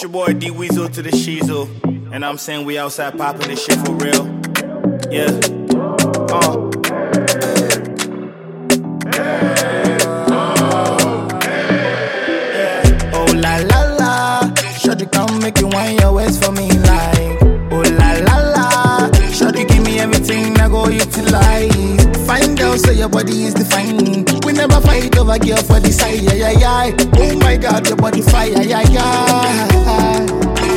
your boy D Weasel to the Shizo, and I'm saying we outside popping this shit for real. Yeah. Oh la la la, shawty come make you wind your waist for me like. Oh la la la, shawty give me everything I go utilize. Find out so your body is defined. We never fight over girl for the side, yeah, yeah, yeah. Oh my God, your body fire, yeah, yeah.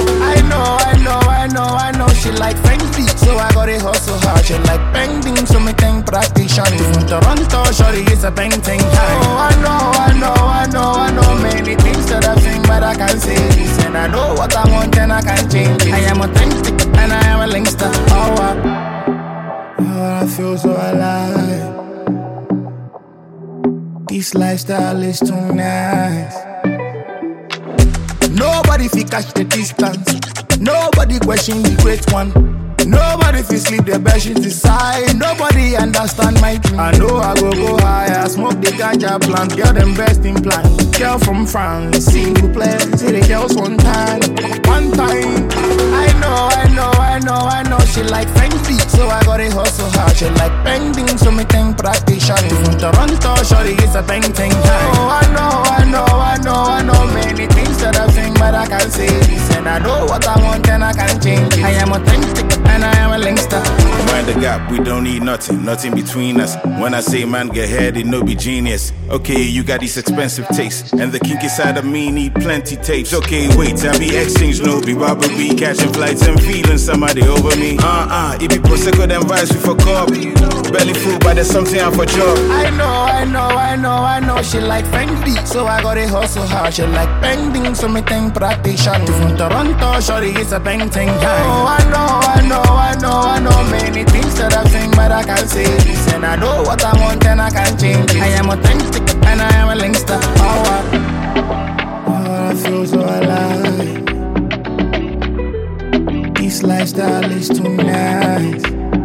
I know, she like Fendi, so I gotta hustle hard. She like bending, so me think practitioner. From Toronto, shorty is a painting. Oh, I know many things that I've seen, but I can't say this. And I know what I want and I can't change it. I am authentic and I am a linkster. I feel so alive. This lifestyle is too nice. Nobody fi catch the distance. Nobody question the great one. Nobody fi sleep the bed sheet inside. Nobody understand my dream. I know I go higher. Smoke the ganja plant. Girl them best in plan. Girl from France, single play. See the girls one time. I know. She like Fendi, so I gotta hustle hard. She like bending, so me think practitioner. From Toronto, shorty is a painting. Oh, I know many things that I've seen, but I can't say this. And I know what I want and I can't change it. I am authentic and I am a linkster. Mind the gap, we don't need nothing between us. When I say man get head, it no be genius. Okay, you got these expensive tastes, and the kinky side of me need plenty tapes. Okay, wait, I be exchange, no be robbery, catching flights and feeling somebody over me. It be Prosecco, them vibes we for cop. Belly full, but there's something out for job. I know. She like Fendi, so I gotta hustle hard. She like bending, so me think practitioner. From Toronto, shorty is a painting. Oh, I know many things that I've seen, but I can't say this. And I know what I want and I can't change it. I am authentic and I am a linkster. I feel so alive. This lifestyle is too nice.